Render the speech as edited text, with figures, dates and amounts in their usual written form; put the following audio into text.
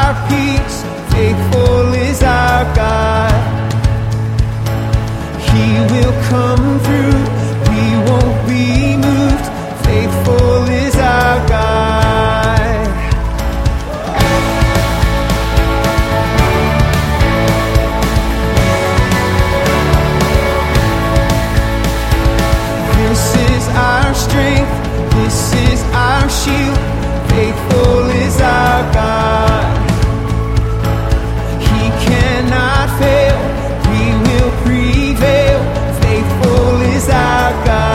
our peace, faithful is our God. He will come through, we won't be moved, faithful is our God. This is our strength, this is our shield, faithful is our God. He cannot fail, we will prevail, faithful is our God.